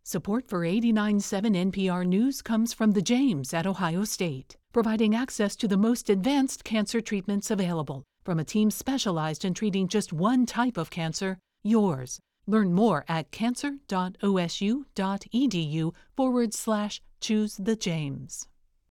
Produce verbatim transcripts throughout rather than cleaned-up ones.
Support for eighty-nine point seven N P R News comes from the James at Ohio State, providing access to the most advanced cancer treatments available from a team specialized in treating just one type of cancer, yours. Learn more at cancer.osu.edu forward slash choose the James.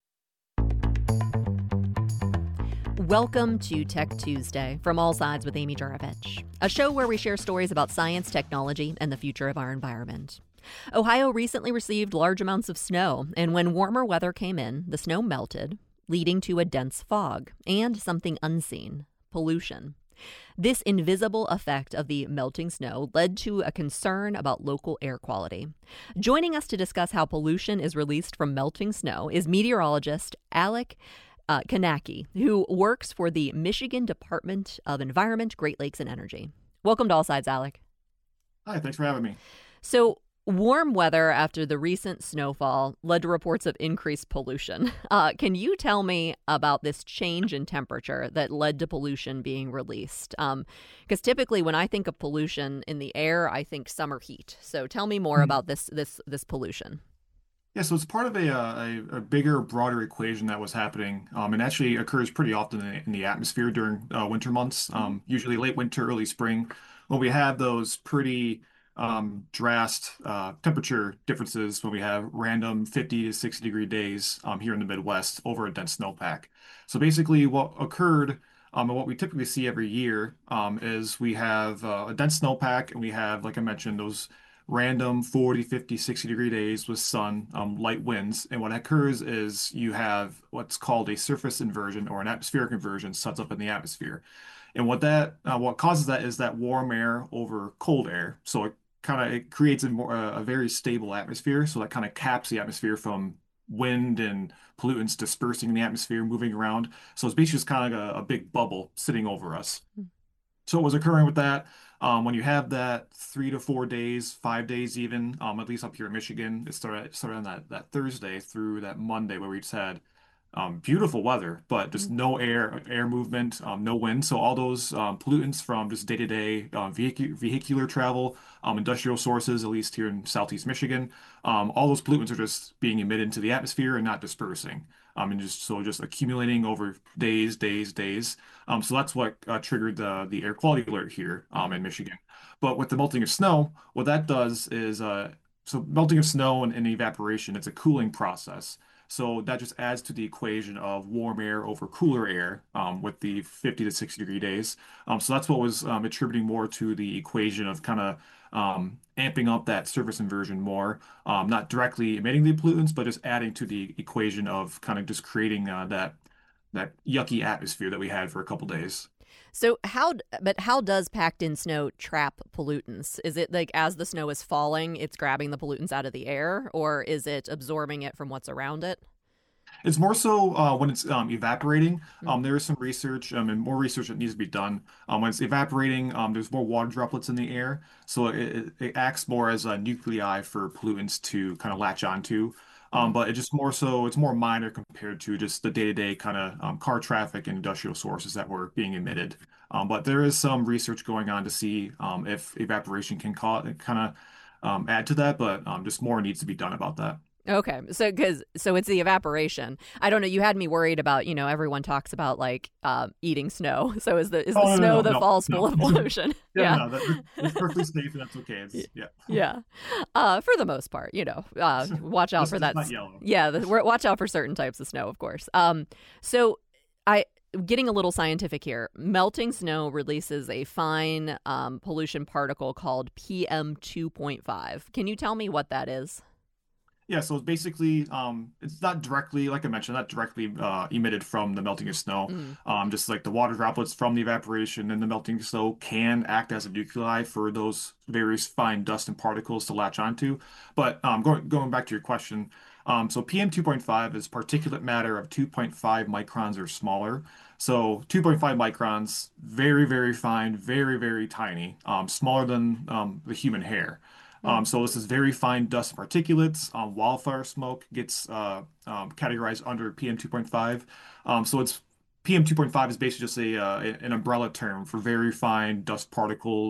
Welcome to Tech Tuesday from All Sides with Amy Juravich, a show where we share stories about science, technology, and the future of our environment. Ohio recently received large amounts of snow, and when warmer weather came in, the snow melted, leading to a dense fog and something unseen, pollution. This invisible effect of the melting snow led to a concern about local air quality. Joining us to discuss how pollution is released from melting snow is meteorologist Alec uh, Kanacki, who works for the Michigan Department of Environment, Great Lakes, and Energy. Welcome to All Sides, Alec. Hi, thanks for having me. So, warm weather after the recent snowfall led to reports of increased pollution. Uh, can you tell me about this change in temperature that led to pollution being released? Because um, typically when I think of pollution in the air, I think summer heat. So tell me more mm-hmm. about this this this pollution. Yeah, so it's part of a, a, a bigger, broader equation that was happening, um, and actually occurs pretty often in the, in the atmosphere during uh, winter months, um, usually late winter, early spring, when we have those pretty Um, drastic uh, temperature differences when we have random fifty to sixty degree days um, here in the Midwest over a dense snowpack. So basically what occurred um, and what we typically see every year um, is we have uh, a dense snowpack, and we have, like I mentioned, those random forty, fifty, sixty degree days with sun, um, light winds. And what occurs is you have what's called a surface inversion or an atmospheric inversion sets up in the atmosphere. And what that uh, what causes that is that warm air over cold air. So it kind of it creates a more uh, a very stable atmosphere, so that kind of caps the atmosphere from wind and pollutants dispersing in the atmosphere, moving around. So it's basically just kind of like a, a big bubble sitting over us. Mm. So what was occurring with that, um, when you have that three to four days, five days even, um, at least up here in Michigan, it started, it started on that, that Thursday through that Monday where we just had Um, beautiful weather, but just no air air movement, um, no wind. So all those um, pollutants from just day-to-day uh, vehicu vehicular travel, um, industrial sources, at least here in Southeast Michigan, um, all those pollutants are just being emitted into the atmosphere and not dispersing. Um, and just so just accumulating over days, days, days. Um, so that's what uh, triggered the the air quality alert here um, in Michigan. But with the melting of snow, what that does is uh, so melting of snow and, and evaporation, it's a cooling process. So that just adds to the equation of warm air over cooler air um, with the fifty to sixty degree days. Um, so that's what was um, attributing more to the equation of kind of um, amping up that surface inversion more, um, not directly emitting the pollutants, but just adding to the equation of kind of just creating uh, that that yucky atmosphere that we had for a couple days. So how, but how does packed in snow trap pollutants? Is it like as the snow is falling, it's grabbing the pollutants out of the air, or is it absorbing it from what's around it? It's more so uh, when it's um, evaporating. Um, there is some research um, and more research that needs to be done. Um, when it's evaporating, um, there's more water droplets in the air, so it, it, it acts more as a nuclei for pollutants to kind of latch onto. Um, but it just more so, it's more minor compared to just the day-to-day kind of um, car traffic and industrial sources that were being emitted. Um, but there is some research going on to see um, if evaporation can cause, kind of um, add to that, but um, just more needs to be done about that. Okay, so because so it's the evaporation. I don't know. You had me worried about, you know, everyone talks about like uh, eating snow. So is the is the oh, no, snow no, no, that no, falls no. full of pollution? yeah, yeah, no, that, it's perfectly safe and that's okay. It's, yeah, yeah. Uh, for the most part, you know, uh, watch out Just- for it's that. not yellow. Yeah, the, we're- watch out for certain types of snow, of course. Um, so I. Getting a little scientific here, melting snow releases a fine um, pollution particle called P M two point five. Can you tell me what that is? Yeah, so it's basically, um, it's not directly, like I mentioned, not directly uh, emitted from the melting of snow. Mm. Um, just like the water droplets from the evaporation and the melting of snow can act as a nuclei for those various fine dust and particles to latch onto. But um, going going back to your question, um, so P M two point five is particulate matter of two point five microns or smaller. So two point five microns, very, very fine, very, very tiny, um, smaller than um, the human hair. Um, so this is very fine dust and particulates. Um, wildfire smoke gets uh, um, categorized under P M two point five. Um, so it's P M two point five is basically just a uh, an umbrella term for very fine dust particles,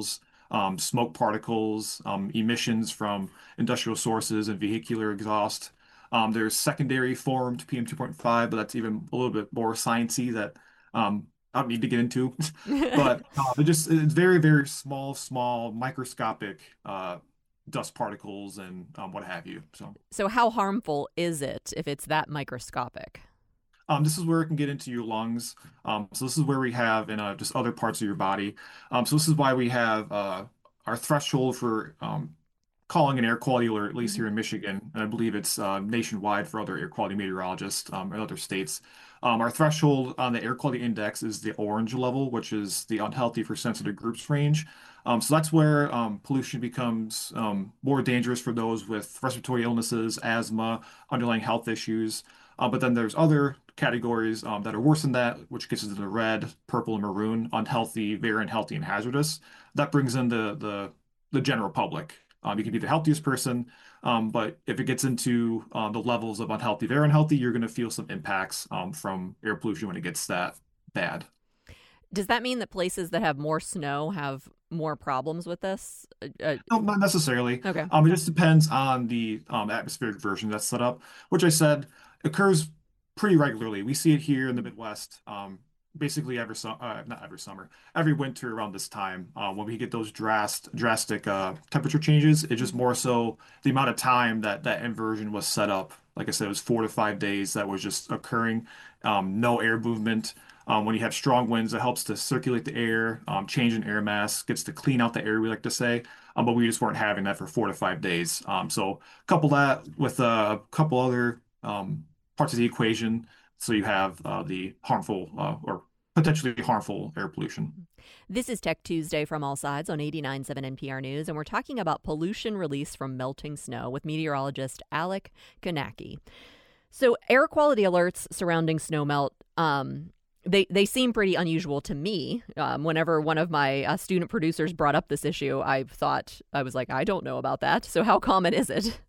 um, smoke particles, um, emissions from industrial sources and vehicular exhaust. Um, there's secondary formed P M two point five, but that's even a little bit more sciencey that um, I don't need to get into. But uh, it just it's very, very small, small, microscopic uh, dust particles and um, what have you. So. So how harmful is it if it's that microscopic? Um, this is where it can get into your lungs. Um, so this is where we have in uh, just other parts of your body. Um, so this is why we have uh, our threshold for um, calling an air quality alert, at least here in Michigan, and I believe it's uh, nationwide for other air quality meteorologists um, in other states. Um, our threshold on the air quality index is the orange level, which is the unhealthy for sensitive groups range. Um, so that's where um, pollution becomes um, more dangerous for those with respiratory illnesses, asthma, underlying health issues. Uh, but then there's other categories um, that are worse than that, which gets into the red, purple, and maroon, unhealthy, very unhealthy, and hazardous. That brings in the the the general public. Um, you can be the healthiest person, um, but if it gets into um, the levels of unhealthy, very unhealthy, you're going to feel some impacts um, from air pollution when it gets that bad. Does that mean that places that have more snow have more problems with this? Uh, uh, No, not necessarily. okay. Um, it just depends on the um, atmospheric version that's set up, which I said occurs pretty regularly. We see it here in the Midwest, um, basically every summer, uh, not every summer, every winter around this time. Uh, when we get those drast drastic uh, temperature changes, it's just more so the amount of time that that inversion was set up. Like I said, it was four to five days that was just occurring. Um, no air movement. Um, when you have strong winds, it helps to circulate the air, um, change in air mass, gets to clean out the air, we like to say. Um, but we just weren't having that for four to five days. Um, so couple that with a couple other um, parts of the equation. So you have uh, the harmful uh, or potentially harmful air pollution. This is Tech Tuesday from All Sides on eighty-nine point seven N P R News, and we're talking about pollution release from melting snow with meteorologist Alec Konacki. So air quality alerts surrounding snowmelt, um, They they seem pretty unusual to me. Um, whenever one of my uh, student producers brought up this issue, I thought, I was like, I don't know about that. So how common is it?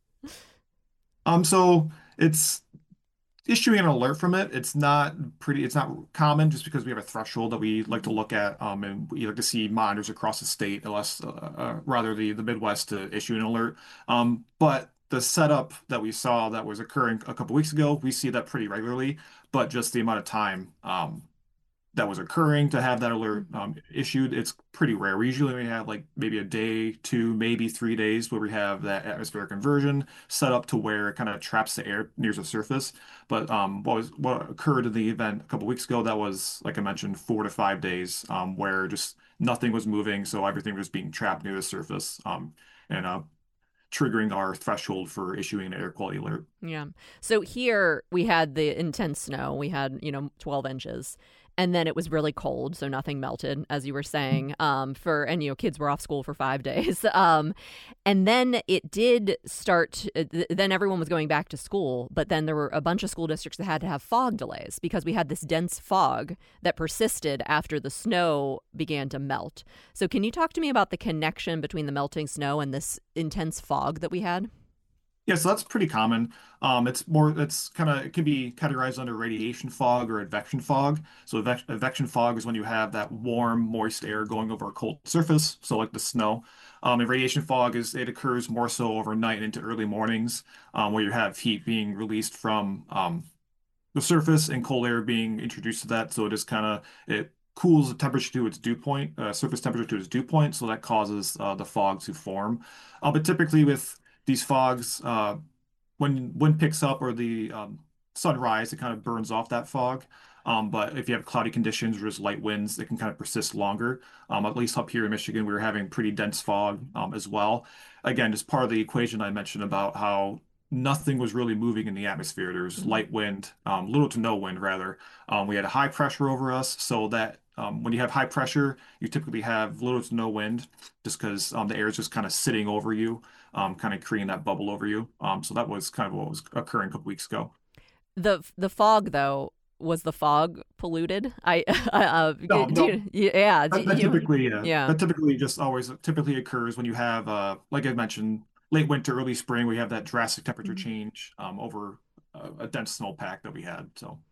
Um, so it's issuing an alert from it. It's not pretty, it's not common just because we have a threshold that we like to look at. Um, and we like to see monitors across the state, unless uh, uh, rather the, the Midwest to issue an alert. Um, but the setup that we saw that was occurring a couple weeks ago, we see that pretty regularly, but just the amount of time um, that was occurring to have that alert um, issued, it's pretty rare. We usually we have like maybe a day, two, maybe three days where we have that atmospheric conversion set up to where it kind of traps the air near the surface. But um, what was what occurred in the event a couple weeks ago, that was, like I mentioned, four to five days um, where just nothing was moving, so everything was being trapped near the surface um, and uh, triggering our threshold for issuing an air quality alert. Yeah. So here we had the intense snow. We had, you know, twelve inches. And then it was really cold, so nothing melted, as you were saying. Um, for and you know, kids were off school for five days. Um, and then it did start. Th- then everyone was going back to school, but then there were a bunch of school districts that had to have fog delays because we had this dense fog that persisted after the snow began to melt. So, can you talk to me about the connection between the melting snow and this intense fog that we had? Yeah, so that's pretty common. Um, it's more, it's kind of, it can be categorized under radiation fog or advection fog. So advec advection fog is when you have that warm, moist air going over a cold surface, so like the snow. Um, and radiation fog is, it occurs more so overnight and into early mornings, um, where you have heat being released from um, the surface and cold air being introduced to that. So it is kind of, it cools the temperature to its dew point, uh, surface temperature to its dew point. So that causes uh, the fog to form. Uh, but typically with these fogs, uh, when wind picks up or the um, sunrise, it kind of burns off that fog. Um, but if you have cloudy conditions or just light winds, it can kind of persist longer. Um, at least up here in Michigan, we were having pretty dense fog um, as well. Again, just part of the equation I mentioned about how nothing was really moving in the atmosphere. There was light wind, um, little to no wind, rather. Um, we had a high pressure over us, so that um, when you have high pressure, you typically have little to no wind just because um, the air is just kind of sitting over you, um, kind of creating that bubble over you. Um, so that was kind of what was occurring a couple weeks ago. The the fog, though, was the fog polluted? I uh, No, do no. you- yeah, do That, that you- typically, uh, yeah. that typically just always typically occurs when you have, uh, like I mentioned, late winter, early spring. We have that drastic temperature change um, over a, a dense snowpack that we had. So.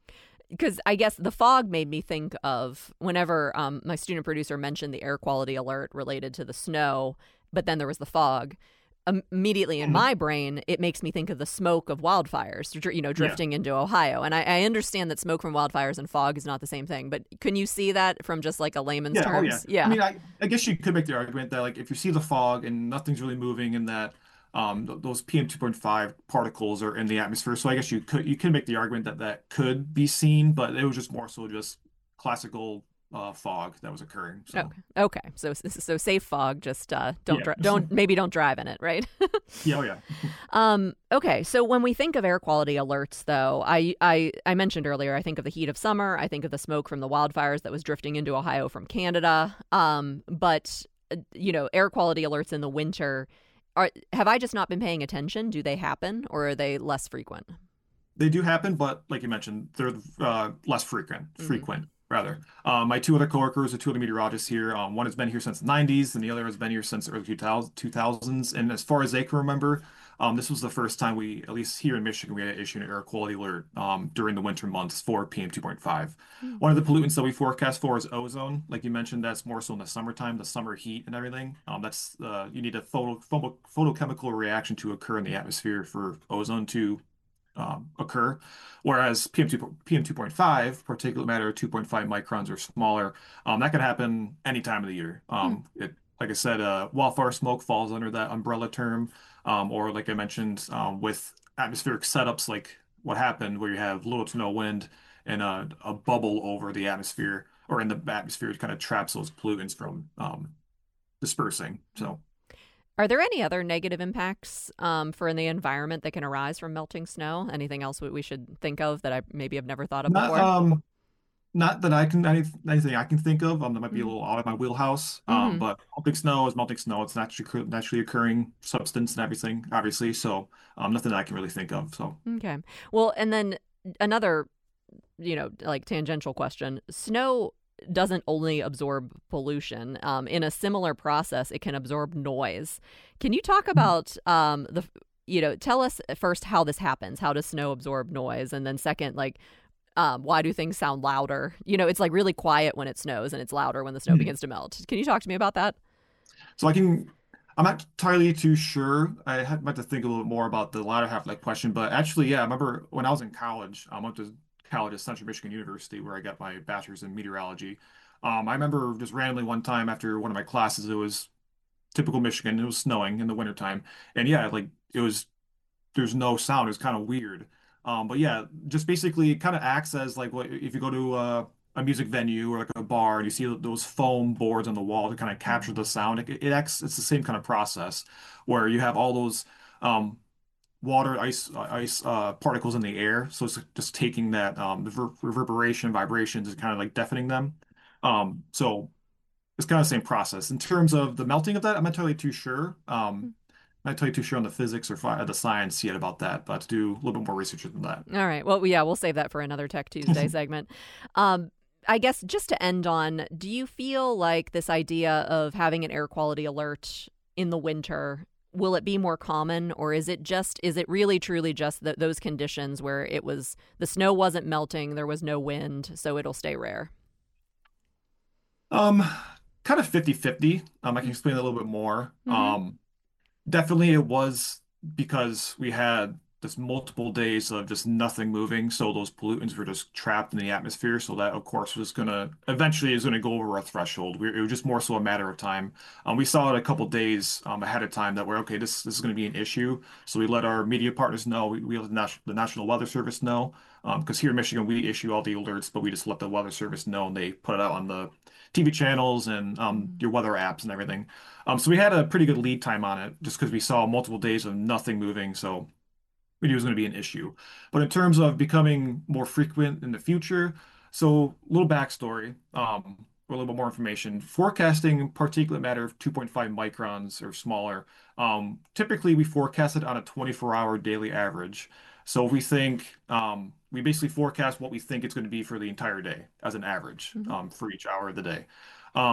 because I guess the fog made me think of whenever um, my student producer mentioned the air quality alert related to the snow, but then there was the fog. Um, immediately in Mhm. my brain, it makes me think of the smoke of wildfires, dr- you know, Yeah. drifting into Ohio. And I, I understand that smoke from wildfires and fog is not the same thing, but can you see that from just like a layman's Yeah, oh yeah. terms? I Yeah. mean, I, I guess you could make the argument that like if you see the fog and nothing's really moving and that um th those P M two point five particles are in the atmosphere. So I guess you could you can make the argument that that could be seen, but it was just more so just classical uh fog that was occurring. So Okay. Okay. So so safe fog. Just uh, don't yeah. dri- don't maybe don't drive in it, right? Yeah, oh yeah. Um, okay, so when we think of air quality alerts, though, I, I I mentioned earlier, I think of the heat of summer, I think of the smoke from the wildfires that was drifting into Ohio from Canada. Um, but uh, you know, air quality alerts in the winter are have I just not been paying attention? Do they happen, or are they less frequent? They do happen, but like you mentioned, they're uh, less frequent, Hmm. frequent rather. Um, my two other coworkers are two other meteorologists here. Um, one has been here since the nineties, and the other has been here since the early two thousands. And as far as they can remember, um, this was the first time we, at least here in Michigan, we had to issue an air quality alert um, during the winter months for P M two point five. One of the pollutants that we forecast for is ozone. Like you mentioned, that's more so in the summertime, the summer heat and everything. Um, that's uh, you need a photo, photo photochemical reaction to occur in the atmosphere for ozone to um, occur. Whereas P M two, P M two point five, particulate matter two point five microns or smaller, um, that can happen any time of the year. Hmm. Um, it, like I said, uh, wildfire smoke falls under that umbrella term, um, or like I mentioned, um, with atmospheric setups like what happened, where you have little to no wind and a, a bubble over the atmosphere or in the atmosphere, it kind of traps those pollutants from um, dispersing. So. Are there any other negative impacts um, for the environment that can arise from melting snow? Anything else that we should think of that I maybe have never thought of Not before? um Not that I can any, anything I can think of. Um, that might be a Mm-hmm. little out of my wheelhouse. Um, Mm-hmm. but melting snow is melting snow. It's naturally naturally occurring substance and everything, obviously. So, um, nothing that I can really think of. So, Okay. Well, and then another, you know, like tangential question. Snow doesn't only absorb pollution. Um, in a similar process, it can absorb noise. Can you talk about um, the, you know, tell us first how this happens. How does snow absorb noise? And then second, like, um, why do things sound louder? You know, it's like really quiet when it snows and it's louder when the snow Mhm. begins to melt. Can you talk to me about that? So I can. I'm not entirely too sure. I had might have to think a little bit more about the latter half of that question. But actually, yeah, I remember when I was in college. I went to college at Central Michigan University, where I got my bachelor's in meteorology. Um, I remember just randomly one time after one of my classes, it was typical Michigan. It was snowing in the wintertime. And yeah, like it was there's no sound. It was kind of weird. Um, but yeah, just basically it kind of acts as like what if you go to uh, a music venue or like a bar and you see those foam boards on the wall to kind of capture the sound. It, it acts. It's the same kind of process where you have all those um, water, ice, uh, ice uh, particles in the air. So it's just taking that um, the rever- reverberation, vibrations, and kind of like deafening them. Um, so it's kind of the same process. In terms of the melting of that, I'm not entirely too sure. Um, I'm not entirely too sure on the physics or fi the science yet about that, but to do a little bit more research than that. All right. Well, yeah, we'll save that for another Tech Tuesday segment. Um, I guess just to end on, do you feel like this idea of having an air quality alert in the winter, will it be more common, or is it just, is it really truly just th- those conditions where it was, the snow wasn't melting, there was no wind, so it'll stay rare? Um, Kind of fifty fifty. Um, I can explain a little bit more. Mm-hmm. Um, Definitely it was because we had this multiple days of just nothing moving, so those pollutants were just trapped in the atmosphere. So that, of course, was gonna eventually is gonna go over our threshold. We, it was just more so a matter of time. Um, we saw it a couple days um, ahead of time that we're okay. This this is gonna be an issue. So we let our media partners know. We, we let the, Nas the National Weather Service know. Um, because here in Michigan we issue all the alerts, but we just let the Weather Service know, and they put it out on the T V channels and um, your weather apps and everything. Um, so we had a pretty good lead time on it just because we saw multiple days of nothing moving. So we knew it was going to be an issue. But in terms of becoming more frequent in the future, so a little backstory, um, or a little bit more information. Forecasting particulate matter of two point five microns or smaller. Um, typically, we forecast it on a twenty-four hour daily average. So if we think, um, we basically forecast what we think it's going to be for the entire day as an average Mm-hmm. um, for each hour of the day. Um,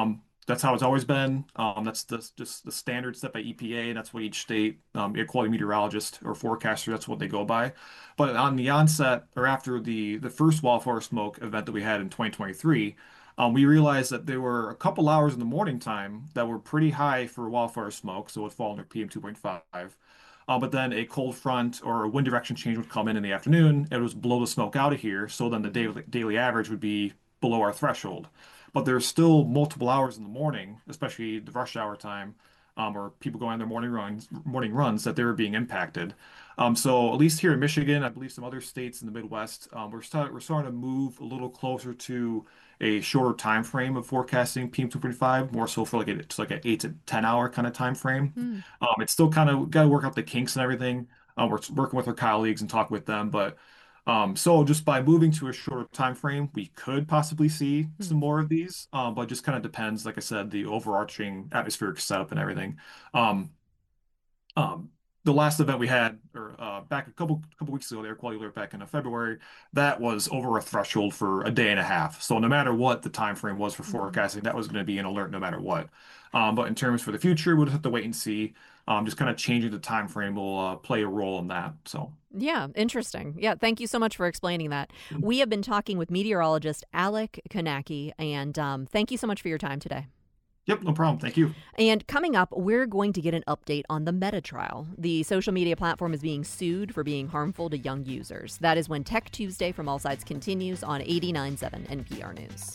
that's how it's always been. Um, that's the, just the standard set by E P A. That's what each state um, air quality meteorologist or forecaster, that's what they go by. But on the onset or after the the first wildfire smoke event that we had in twenty twenty-three, um, we realized that there were a couple hours in the morning time that were pretty high for wildfire smoke, so it would fall under P M two point five. Uh, but then a cold front or a wind direction change would come in in the afternoon. It would blow the smoke out of here. So then the daily, daily average would be below our threshold. But there's still multiple hours in the morning, especially the rush hour time, um, or people going on their morning runs, morning runs that they were being impacted. Um, so at least here in Michigan, I believe some other states in the Midwest, um, we're start, we're starting to move a little closer to a shorter time frame of forecasting P M two point five, more so for like a, it's like an eight to ten hour kind of time frame. Hmm. Um, it's still kind of got to work out the kinks and everything. Uh, we're working with our colleagues and talk with them, but um, so just by moving to a shorter time frame, we could possibly see Hmm. some more of these. Um, but just kind of depends, like I said, the overarching atmospheric setup and everything. Um, um, the last event we had, or uh, back a couple couple weeks ago, the air quality alert back in uh, February, that was over a threshold for a day and a half. So no matter what the time frame was for Mhm. forecasting, that was going to be an alert no matter what. Um, but in terms for the future, we'll just have to wait and see. Um, just kind of changing the time frame will uh, play a role in that. So. Yeah, interesting. Yeah, thank you so much for explaining that. We have been talking with meteorologist Alec Konacki, and um, thank you so much for your time today. Yep, no problem. Thank you. And coming up, we're going to get an update on the Meta trial. The social media platform is being sued for being harmful to young users. That is when Tech Tuesday from All Sides continues on eighty-nine point seven N P R News.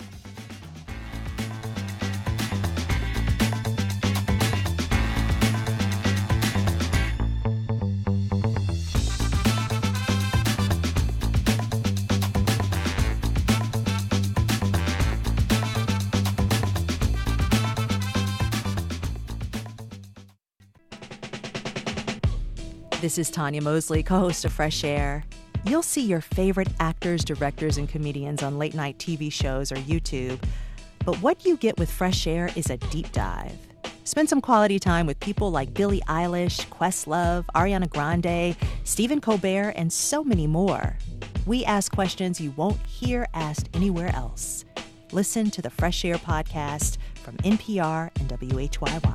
This is Tanya Mosley, co-host of Fresh Air. You'll see your favorite actors, directors, and comedians on late-night T V shows or YouTube. But what you get with Fresh Air is a deep dive. Spend some quality time with people like Billie Eilish, Questlove, Ariana Grande, Stephen Colbert, and so many more. We ask questions you won't hear asked anywhere else. Listen to the Fresh Air podcast from N P R and W H Y Y.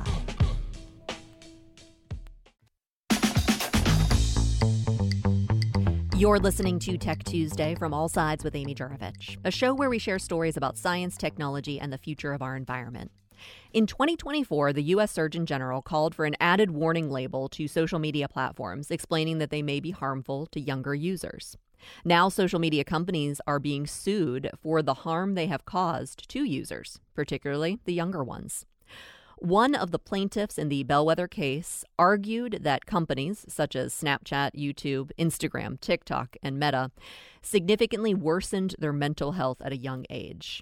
You're listening to Tech Tuesday from All Sides with Amy Jurovich, a show where we share stories about science, technology, and the future of our environment. In twenty twenty-four, the U S Surgeon General called for an added warning label to social media platforms, explaining that they may be harmful to younger users. Now, social media companies are being sued for the harm they have caused to users, particularly the younger ones. One of the plaintiffs in the Bellwether case argued that companies such as Snapchat, YouTube, Instagram, TikTok, and Meta significantly worsened their mental health at a young age.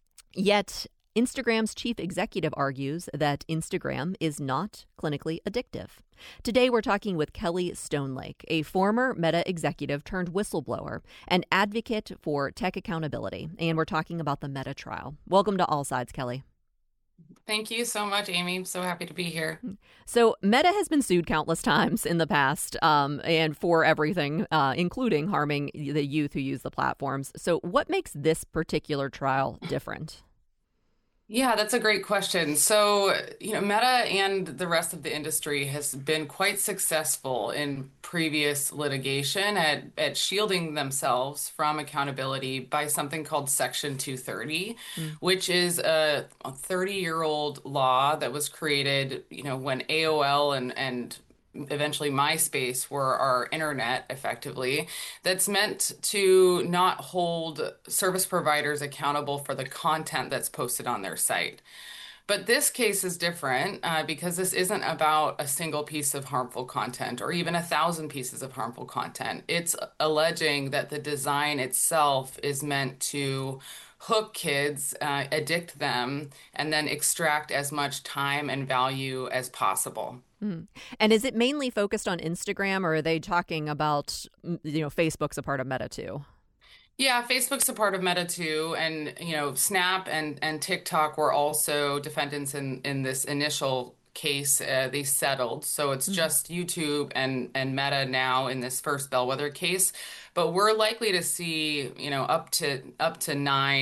Yet, Instagram's chief executive argues that Instagram is not clinically addictive. Today, we're talking with Kelly Stonelake, a former Meta executive turned whistleblower and advocate for tech accountability, and we're talking about the Meta trial. Welcome to All Sides, Kelly. Thank you so much, Amy. I'm so happy to be here. So Meta has been sued countless times in the past, um, and for everything, uh, including harming the youth who use the platforms. So what makes this particular trial different? Yeah, that's a great question. So, you know, Meta and the rest of the industry has been quite successful in previous litigation at, at shielding themselves from accountability by something called Section two thirty, Mm. which is a thirty-year-old law that was created, you know, when A O L and, and eventually MySpace were our internet effectively, that's meant to not hold service providers accountable for the content that's posted on their site. But this case is different uh, because this isn't about a single piece of harmful content or even a thousand pieces of harmful content. It's alleging that the design itself is meant to hook kids, uh, addict them, and then extract as much time and value as possible. Mm. And is it mainly focused on Instagram, or are they talking about, you know, Facebook's a part of Meta too? Yeah, Facebook's a part of Meta too, and you know, Snap and and TikTok were also defendants in in this initial case. Uh, they settled, so it's Mm. just YouTube and and Meta now in this first Bellwether case. But we're likely to see, you know, up to up to nine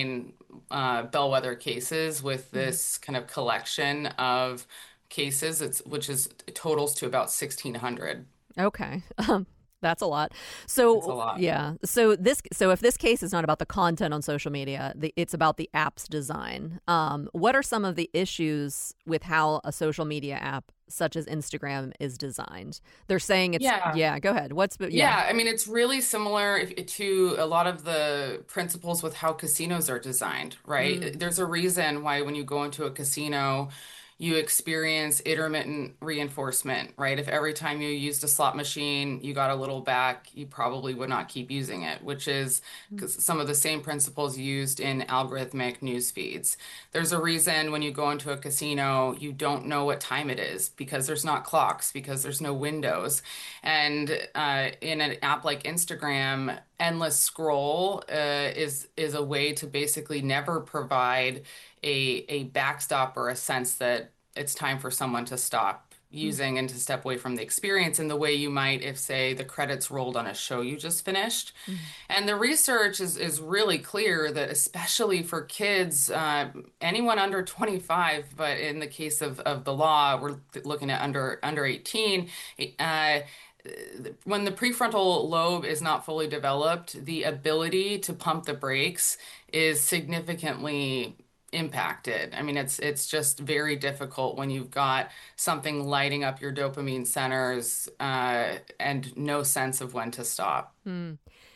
uh, bellwether cases with this kind of collection of cases, it's which is totals to about sixteen hundred. Okay. Um, that's a lot. It's a So, lot. yeah. So this so if this case is not about the content on social media, the, it's about the app's design. Um, what are some of the issues with how a social media app such as Instagram is designed? They're saying it's Yeah. yeah, go ahead. What's yeah. Yeah, I mean, it's really similar if- to a lot of the principles with how casinos are designed, right? Mm. There's a reason why when you go into a casino, you experience intermittent reinforcement, right? If every time you used a slot machine, you got a little back, you probably would not keep using it, which is 'cause some of the same principles used in algorithmic news feeds. There's a reason when you go into a casino, you don't know what time it is because there's not clocks, because there's no windows. And uh, in an app like Instagram, endless scroll uh, is is a way to basically never provide a a backstop or a sense that it's time for someone to stop using and to step away from the experience in the way you might if, say, the credits rolled on a show you just finished. Mm-hmm. And the research is is really clear that especially for kids, uh, anyone under twenty-five, but in the case of, of the law, we're looking at under under eighteen, uh, when the prefrontal lobe is not fully developed, the ability to pump the brakes is significantly impacted. I mean, it's it's just very difficult when you've got something lighting up your dopamine centers uh, and no sense of when to stop. Hmm.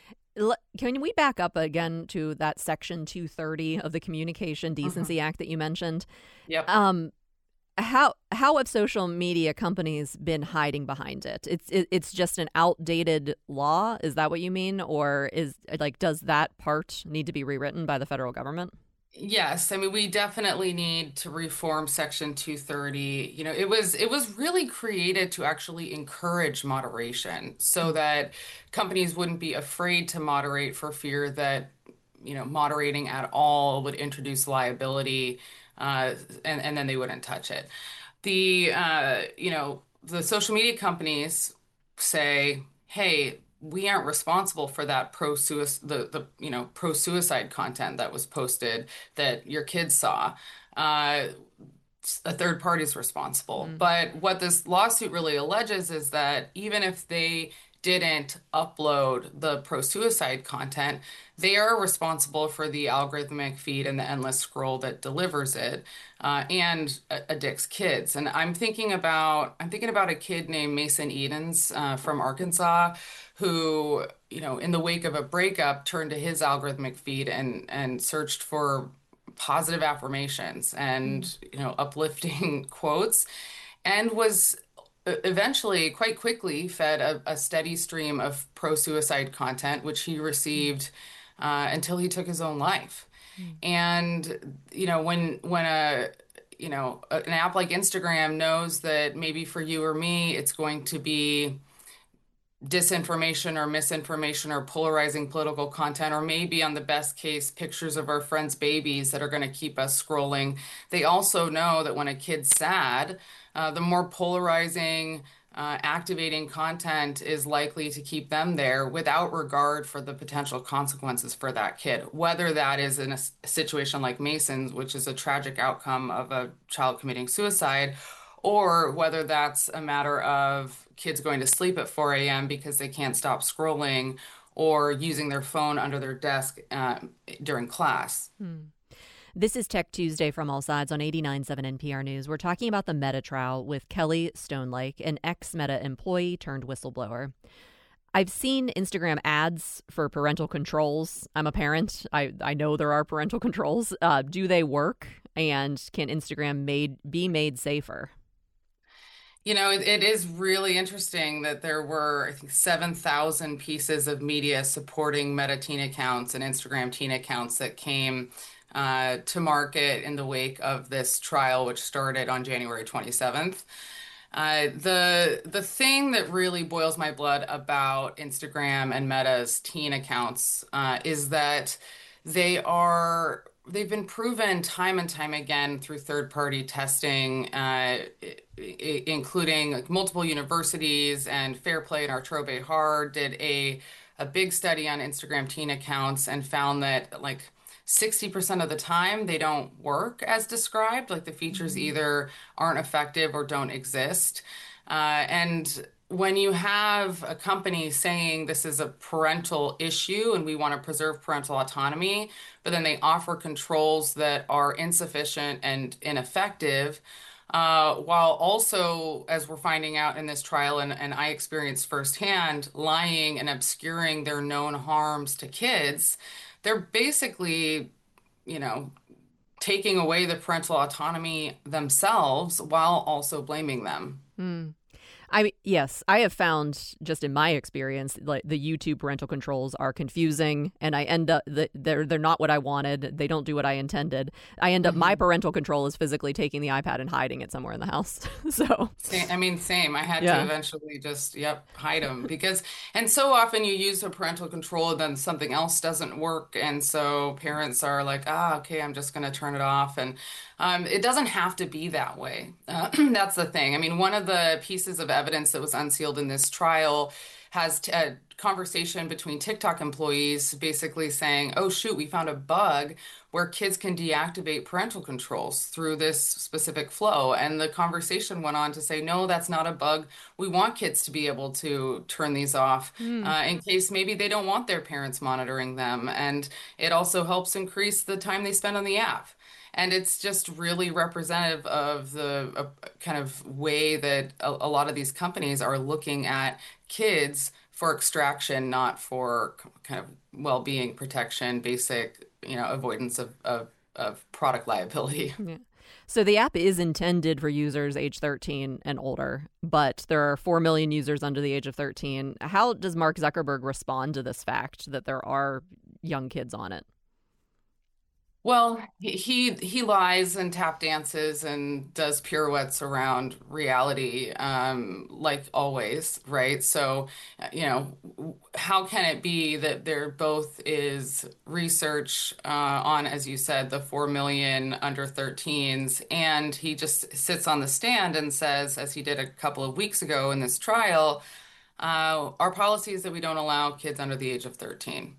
Can we back up again to that Section two thirty of the Communication Decency mm-hmm. Act that you mentioned? Yep. Um, how how have social media companies been hiding behind it? It's it, it's just an outdated law. Is that what you mean, or is like does that part need to be rewritten by the federal government? Yes, I mean we definitely need to reform Section two thirty. You know, it was it was really created to actually encourage moderation so that companies wouldn't be afraid to moderate for fear that, you know, moderating at all would introduce liability, uh, and and then they wouldn't touch it. The uh, you know, the social media companies say, hey, we aren't responsible for that pro suicide the, the you know pro suicide content that was posted that your kids saw. Uh, a third party is responsible. Mm. But what this lawsuit really alleges is that even if they didn't upload the pro suicide content, they are responsible for the algorithmic feed and the endless scroll that delivers it uh, and addicts kids. And I'm thinking about I'm thinking about a kid named Mason Edens uh, from Arkansas, who, you know, in the wake of a breakup, turned to his algorithmic feed and and searched for positive affirmations and, you know, uplifting quotes, and was eventually quite quickly fed a, a steady stream of pro-suicide content, which he received uh, until he took his own life. Mm. And, you know, when when a you know an app like Instagram knows that maybe for you or me, it's going to be disinformation or misinformation or polarizing political content, or maybe on the best case, pictures of our friends' babies that are going to keep us scrolling. They also know that when a kid's sad, uh, the more polarizing, uh, activating content is likely to keep them there without regard for the potential consequences for that kid, whether that is in a situation like Mason's, which is a tragic outcome of a child committing suicide, or whether that's a matter of kids going to sleep at four a.m. because they can't stop scrolling, or using their phone under their desk uh, during class. Hmm. This is Tech Tuesday from All Sides on eighty-nine point seven N P R News. We're talking about the Meta trial with Kelly Stonelake, an ex-Meta employee turned whistleblower. I've seen Instagram ads for parental controls. I'm a parent. I, I know there are parental controls. Uh, do they work? And can Instagram made be made safer? You know, it, it is really interesting that there were, I think, seven thousand pieces of media supporting Meta teen accounts and Instagram teen accounts that came uh, to market in the wake of this trial, which started on January twenty-seventh. Uh, the the thing that really boils my blood about Instagram and Meta's teen accounts uh, is that they are they've been proven time and time again through third-party testing, uh, I- I- including like, multiple universities, and Fair Play and Artrobe Hard did a a big study on Instagram teen accounts and found that like sixty percent of the time they don't work as described, like the features either aren't effective or don't exist. Uh, and when you have a company saying this is a parental issue and we want to preserve parental autonomy, but then they offer controls that are insufficient and ineffective, uh, while also, as we're finding out in this trial, and, and I experienced firsthand, lying and obscuring their known harms to kids, they're basically, you know, taking away the parental autonomy themselves while also blaming them. Mm. I yes, I have found just in my experience, like the YouTube parental controls are confusing, and I end up they're they're not what I wanted. They don't do what I intended. I end up mm-hmm. my parental control is physically taking the iPad and hiding it somewhere in the house. So same, I mean, same. I had yeah. to eventually just yep hide them because, and so often you use a parental control and then something else doesn't work, and so parents are like, ah, okay, I'm just going to turn it off, and um, it doesn't have to be that way. Uh, that's the thing. I mean, one of the pieces of evidence that was unsealed in this trial has t- a conversation between TikTok employees basically saying, oh, shoot, we found a bug where kids can deactivate parental controls through this specific flow. And the conversation went on to say, no, that's not a bug. We want kids to be able to turn these off mm. uh, in case maybe they don't want their parents monitoring them. And it also helps increase the time they spend on the app. And it's just really representative of the uh, kind of way that a, a lot of these companies are looking at kids for extraction, not for kind of well-being, protection, basic, you know, avoidance of, of, of product liability. Yeah. So the app is intended for users age thirteen and older, but there are four million users under the age of thirteen. How does Mark Zuckerberg respond to this fact that there are young kids on it? Well, he he lies and tap dances and does pirouettes around reality, um, like always, right? So, you know, how can it be that there both is research uh, on, as you said, the four million under thirteens, and he just sits on the stand and says, as he did a couple of weeks ago in this trial, uh, our policy is that we don't allow kids under the age of thirteen.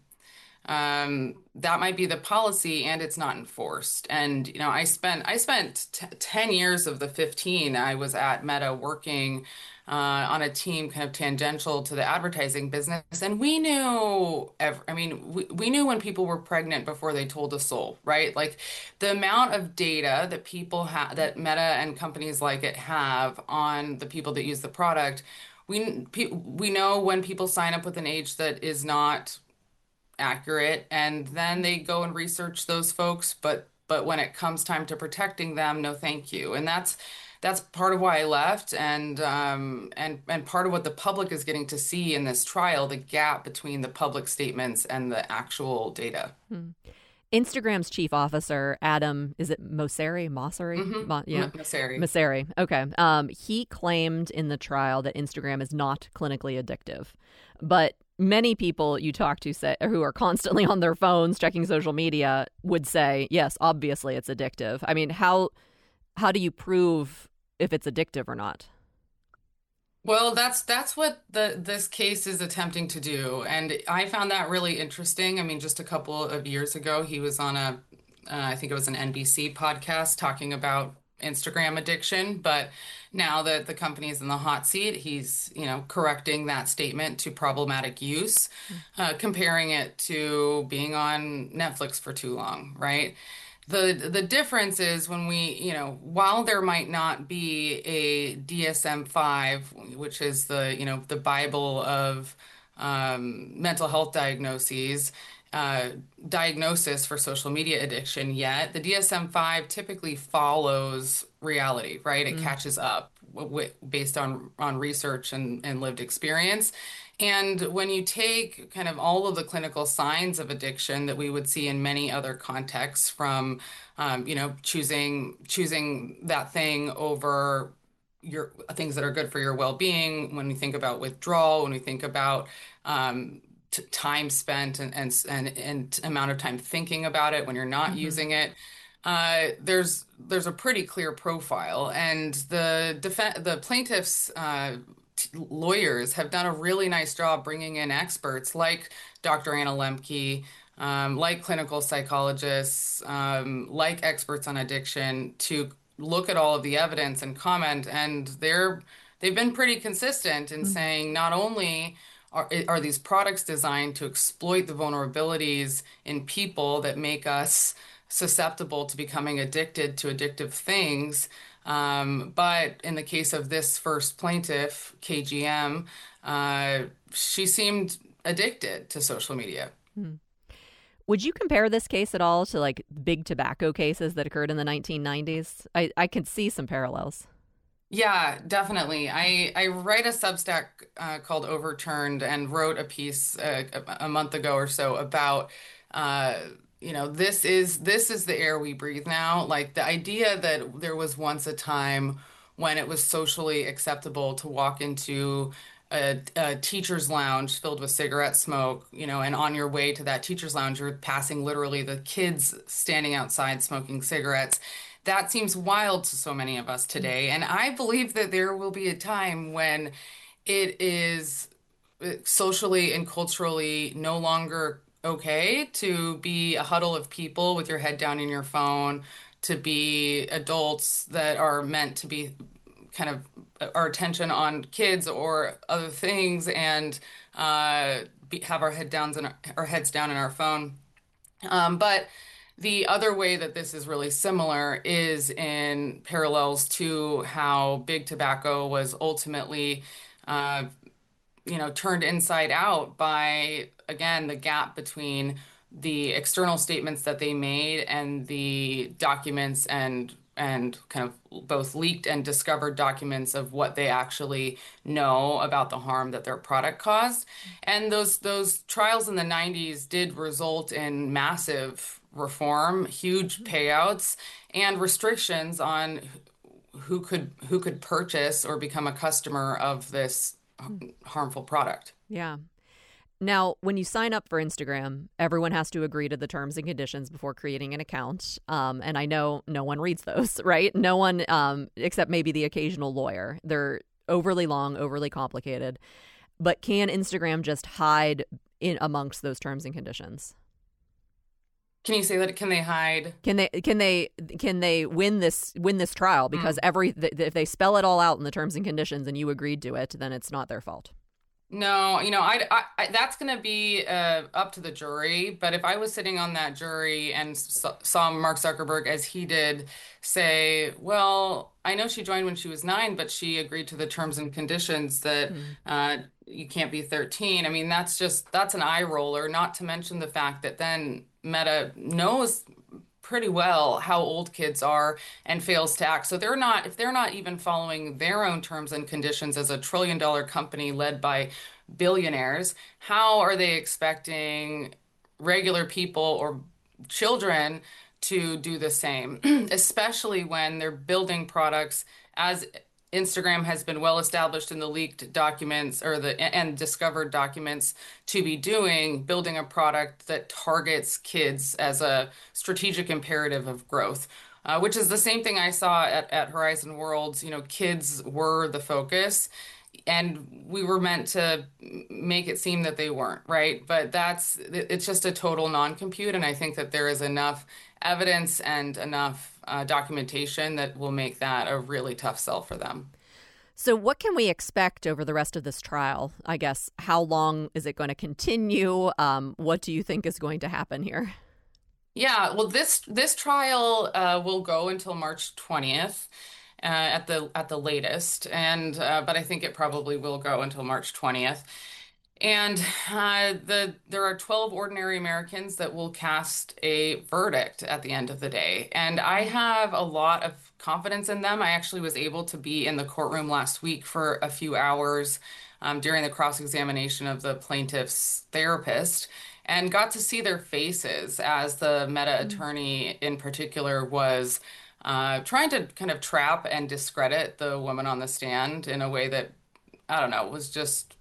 Um, that might be the policy, and it's not enforced. And, you know, I spent, I spent t- ten years of the fifteen I was at Meta working, uh, on a team kind of tangential to the advertising business. And we knew, ev- I mean, we, we knew when people were pregnant before they told a soul, right? Like the amount of data that people have, that Meta and companies like it have on the people that use the product. We, pe- we know when people sign up with an age that is not accurate, and then they go and research those folks, but but when it comes time to protecting them, no thank you. And that's that's part of why I left, and um and and part of what the public is getting to see in this trial, the gap between the public statements and the actual data. Hmm. Instagram's chief officer, Adam, is it Mosseri? Mosseri? Mm-hmm. Mo- yeah. Mosseri. Mosseri. Okay. Um, he claimed in the trial that Instagram is not clinically addictive, but many people you talk to say who are constantly on their phones checking social media would say, yes, obviously it's addictive. I mean, how how do you prove if it's addictive or not? Well, that's that's what the this case is attempting to do, and I found that really interesting. I mean, just a couple of years ago, he was on a, uh, I think it was an N B C podcast talking about Instagram addiction, but now that the company is in the hot seat, he's, you know, correcting that statement to problematic use, uh, comparing it to being on Netflix for too long, right? The the difference is when we, you know, while there might not be a D S M five, which is the, you know, the Bible of um, mental health diagnoses, Uh, diagnosis for social media addiction yet, the D S M five typically follows reality, right? It mm. catches up w- based on, on research and, and lived experience. And when you take kind of all of the clinical signs of addiction that we would see in many other contexts, from, um, you know, choosing choosing that thing over your things that are good for your well-being, when we think about withdrawal, when we think about um, time spent and, and and and amount of time thinking about it when you're not mm-hmm. using it, uh, there's there's a pretty clear profile, and the def- the plaintiffs' uh, t- lawyers have done a really nice job bringing in experts like Doctor Anna Lembke, um, like clinical psychologists, um, like experts on addiction, to look at all of the evidence and comment. And they're they've been pretty consistent in saying not only are, are these products designed to exploit the vulnerabilities in people that make us susceptible to becoming addicted to addictive things, um, but in the case of this first plaintiff, K G M, uh, she seemed addicted to social media. Hmm. Would you compare this case at all to like big tobacco cases that occurred in the nineteen nineties? I, I can see some parallels. Yeah, definitely. I, I write a Substack uh, called Overturned, and wrote a piece uh, a, a month ago or so about, uh, you know, this is this is the air we breathe now. Like the idea that there was once a time when it was socially acceptable to walk into a, a teacher's lounge filled with cigarette smoke, you know, and on your way to that teacher's lounge, you're passing literally the kids standing outside smoking cigarettes. That seems wild to so many of us today. And I believe that there will be a time when it is socially and culturally no longer okay to be a huddle of people with your head down in your phone, to be adults that are meant to be kind of our attention on kids or other things, and uh, be, have our head downs and our, our heads down in our phone. Um, but the other way that this is really similar is in parallels to how big tobacco was ultimately, uh, you know, turned inside out by, again, the gap between the external statements that they made and the documents and and kind of both leaked and discovered documents of what they actually know about the harm that their product caused. And those those trials in the nineties did result in massive reform, huge payouts, and restrictions on who could who could purchase or become a customer of this harmful product. Yeah. Now, when you sign up for Instagram, everyone has to agree to the terms and conditions before creating an account. Um, and I know no one reads those, right? No one, um, except maybe the occasional lawyer. They're overly long, overly complicated. But can Instagram just hide in amongst those terms and conditions? Can you say that? Can they hide? Can they can they can they win this win this trial? Because mm. every th- if they spell it all out in the terms and conditions and you agreed to it, then it's not their fault. No, you know, I, I, I that's going to be uh, up to the jury. But if I was sitting on that jury and saw, saw Mark Zuckerberg, as he did, say, well, I know she joined when she was nine, but she agreed to the terms and conditions that mm. uh, you can't be thirteen. I mean, that's just that's an eye roller, not to mention the fact that then Meta knows pretty well how old kids are and fails to act. So they're not, if they're not even following their own terms and conditions as a trillion dollar company led by billionaires, how are they expecting regular people or children to do the same, especially when they're building products, as Instagram has been well established in the leaked documents or the and discovered documents to be doing, building a product that targets kids as a strategic imperative of growth, uh, which is the same thing I saw at, at Horizon Worlds. You know, kids were the focus, and we were meant to make it seem that they weren't, right? But that's, it's just a total non-compute, and I think that there is enough evidence and enough uh, documentation that will make that a really tough sell for them. So what can we expect over the rest of this trial? I guess, how long is it going to continue? Um, what do you think is going to happen here? Yeah, well, this this trial uh, will go until March twentieth. Uh, at the at the latest, and uh, but I think it probably will go until March twentieth. And uh, the there are twelve ordinary Americans that will cast a verdict at the end of the day. And I have a lot of confidence in them. I actually was able to be in the courtroom last week for a few hours um, during the cross-examination of the plaintiff's therapist, and got to see their faces as the Meta attorney in particular was Uh, trying to kind of trap and discredit the woman on the stand in a way that, I don't know, was just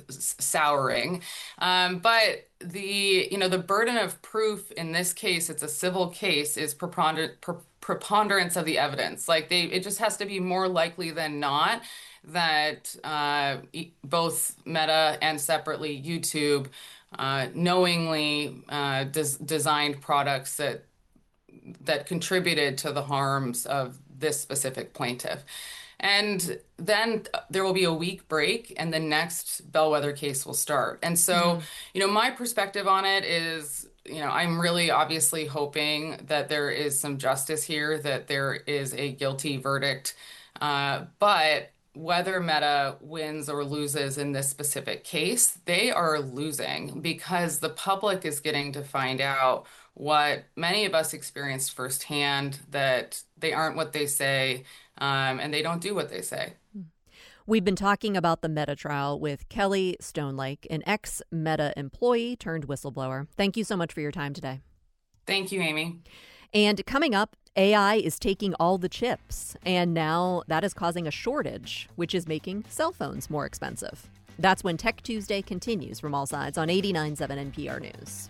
souring. Um, but the, you know, the burden of proof in this case, it's a civil case, is preponder- pre- preponderance of the evidence. Like they, it just has to be more likely than not that uh, both Meta and separately YouTube uh, knowingly uh, des designed products that that contributed to the harms of this specific plaintiff. And then there will be a week break, and the next bellwether case will start. And so, mm-hmm. you know, my perspective on it is, you know, I'm really obviously hoping that there is some justice here, that there is a guilty verdict. Uh, but whether Meta wins or loses in this specific case, they are losing because the public is getting to find out what many of us experienced firsthand, that they aren't what they say, um, and they don't do what they say. We've been talking about the Meta trial with Kelly Stonelake, an ex-Meta employee turned whistleblower. Thank you so much for your time today. Thank you, Amy. And coming up, A I is taking all the chips, and now that is causing a shortage, which is making cell phones more expensive. That's when Tech Tuesday continues from All Sides on eighty-nine point seven N P R News.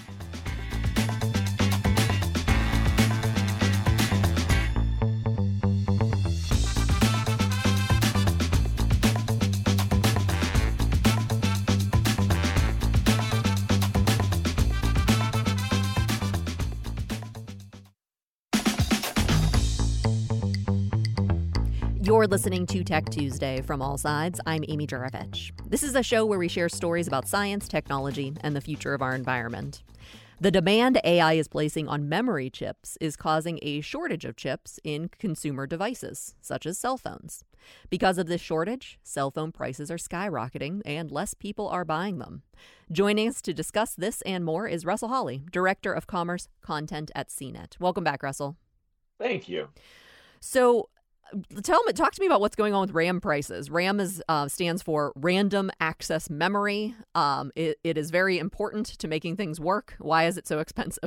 You're listening to Tech Tuesday from All Sides. I'm Amy Juravich. This is a show where we share stories about science, technology, and the future of our environment. The demand A I is placing on memory chips is causing a shortage of chips in consumer devices, such as cell phones. Because of this shortage, cell phone prices are skyrocketing and less people are buying them. Joining us to discuss this and more is Russell Hawley, Director of Commerce Content at C net. Welcome back, Russell. Thank you. So, Tell me, talk to me about what's going on with RAM prices. RAM is uh, stands for Random Access Memory. Um, it, it is very important to making things work. Why is it so expensive?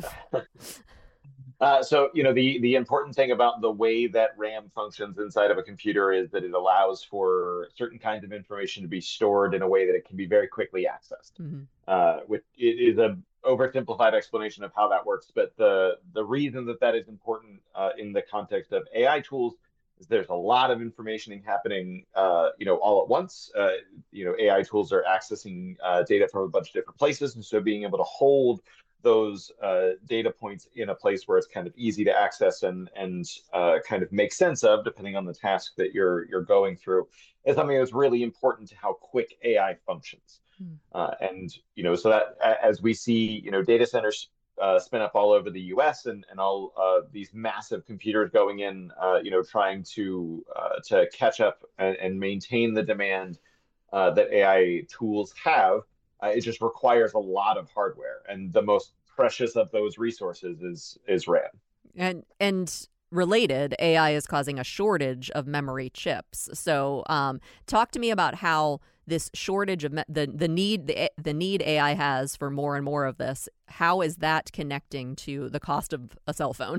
uh, so, you know, the the important thing about the way that RAM functions inside of a computer is that it allows for certain kinds of information to be stored in a way that it can be very quickly accessed. Mm-hmm. uh, which it is a oversimplified explanation of how that works. But the the reason that that is important uh, in the context of A I tools is there's a lot of information happening, uh, you know, all at once. Uh, you know, A I tools are accessing uh, data from a bunch of different places, and so being able to hold those uh, data points in a place where it's kind of easy to access and and uh, kind of make sense of, depending on the task that you're you're going through, is something that's really important to how quick A I functions. Hmm. Uh, and you know, so that as we see, you know, data centers Uh, spin up all over the U S and and all uh, these massive computers going in, uh, you know, trying to uh, to catch up and, and maintain the demand uh, that A I tools have. Uh, it just requires a lot of hardware, and the most precious of those resources is is RAM. And and related, A I is causing a shortage of memory chips. So, um, talk to me about how this shortage of me- the the need the, the need A I has for more and more of this. How is that connecting to the cost of a cell phone?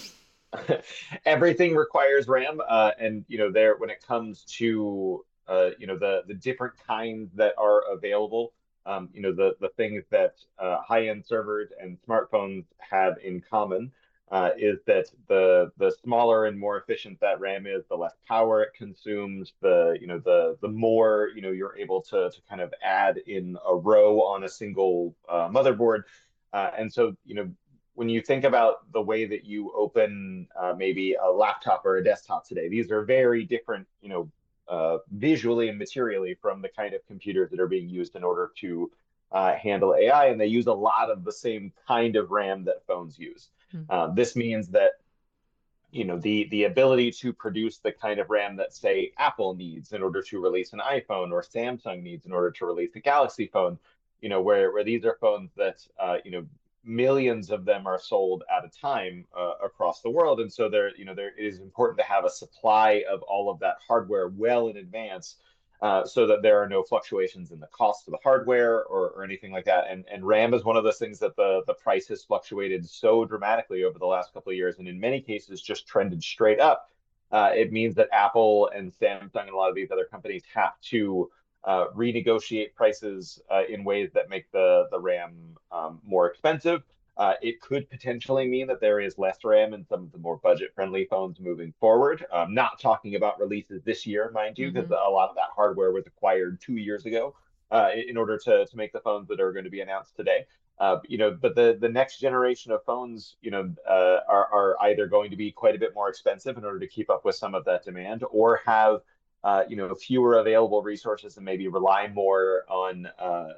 Everything requires RAM, uh, and you know, there when it comes to uh, you know the the different kinds that are available, um, you know, the the things that uh, high-end servers and smartphones have in common. Uh, is that the the smaller and more efficient that RAM is, the less power it consumes, the you know the the more you know you're able to to kind of add in a row on a single uh, motherboard, uh, and so you know when you think about the way that you open uh, maybe a laptop or a desktop today, these are very different, you know, uh, visually and materially from the kind of computers that are being used in order to uh, handle A I, and they use a lot of the same kind of RAM that phones use. Uh, this means that, you know, the the ability to produce the kind of RAM that, say, Apple needs in order to release an iPhone, or Samsung needs in order to release a Galaxy phone, you know, where where these are phones that, uh, you know, millions of them are sold at a time uh, across the world, and so there, you know, there it is important to have a supply of all of that hardware well in advance. Uh, so that there are no fluctuations in the cost of the hardware or, or anything like that. And, and RAM is one of those things that the, the price has fluctuated so dramatically over the last couple of years, and in many cases just trended straight up. Uh, it means that Apple and Samsung and a lot of these other companies have to uh, renegotiate prices uh, in ways that make the, the RAM um, more expensive. Uh, it could potentially mean that there is less RAM in some of the more budget-friendly phones moving forward. I'm not talking about releases this year, mind you, because mm-hmm. a lot of that hardware was acquired two years ago. uh, in order to to make the phones that are going to be announced today. Uh, you know, but the the next generation of phones, you know, uh, are are either going to be quite a bit more expensive in order to keep up with some of that demand, or have uh, you know, fewer available resources and maybe rely more on uh,